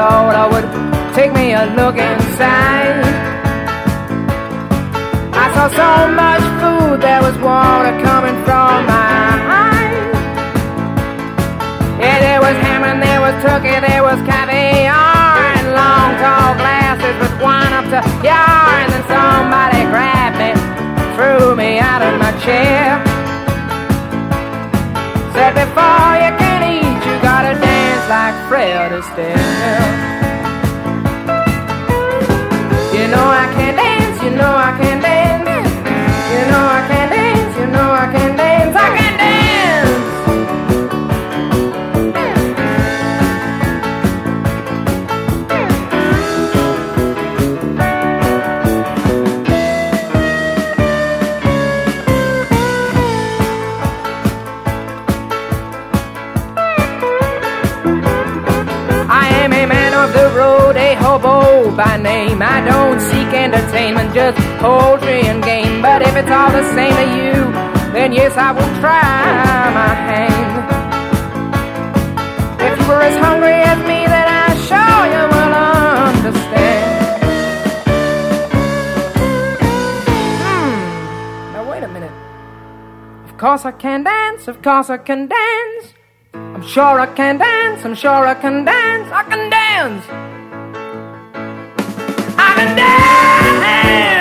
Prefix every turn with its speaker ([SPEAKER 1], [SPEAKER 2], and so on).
[SPEAKER 1] thought I would take me a look inside. I saw so much food, there was water coming from my eyes. Yeah, there was ham and there was turkey, there was caviar, and long tall glasses with wine up to yar. And then somebody grabbed me, threw me out of my chair, said before you can eat you gotta dance like Fred Astaire. You know I can dance, you know I can dance, you know I can dance, you know I can dance, I can dance. The road, a hobo by name. I don't seek entertainment, just poetry and game. But if it's all the same to you, then yes, I will try my hand. If you were as hungry as me, then I'm sure you will understand. Now wait a minute. Of course I can dance, of course I can dance. I'm sure I can dance, I'm sure I can dance, I can dance. I can dance.